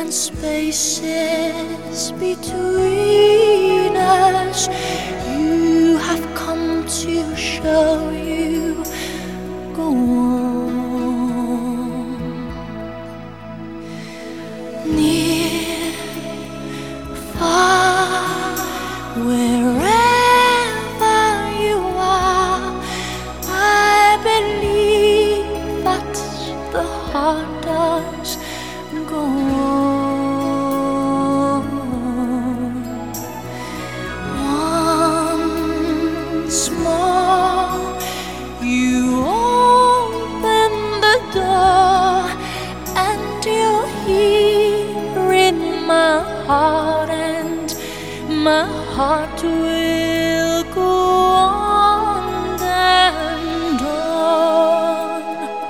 and spaces between us. You have come to show you go on. Near, far, wherever you are, I believe that the heart does go on. Once more, you open the door, and you're here in my heart, and my heart will go on and on.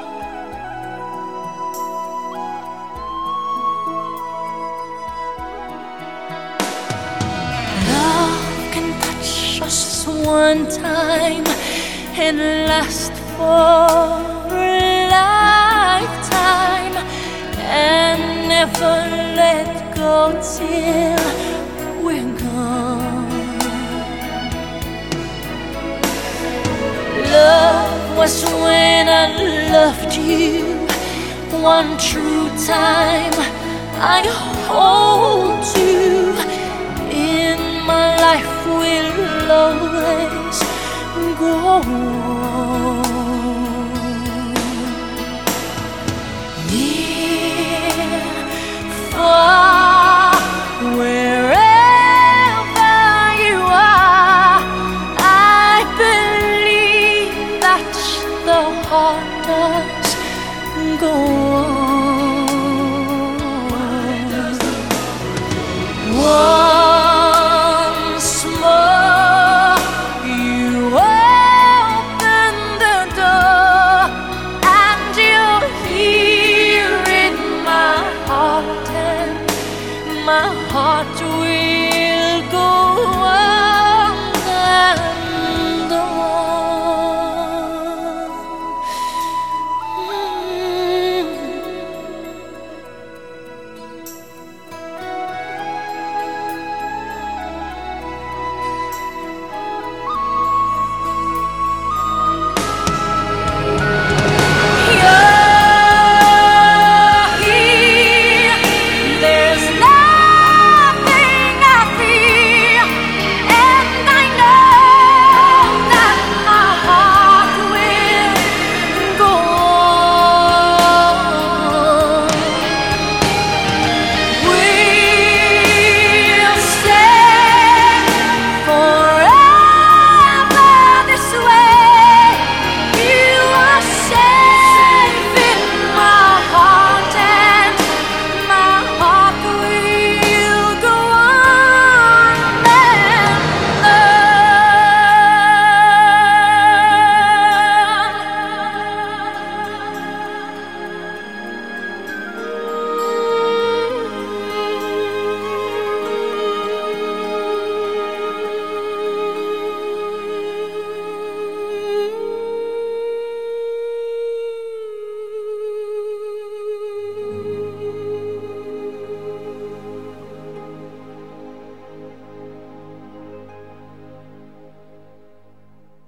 Love can touch us one time and last for a lifetime, and never let go till we're gone. Love was when I loved you one true time. I hold you in my life, will always go on. Near, far, wherever you are, I believe that the heart does go on. Once more, you open the door, and you're here in my heart, and my heart will go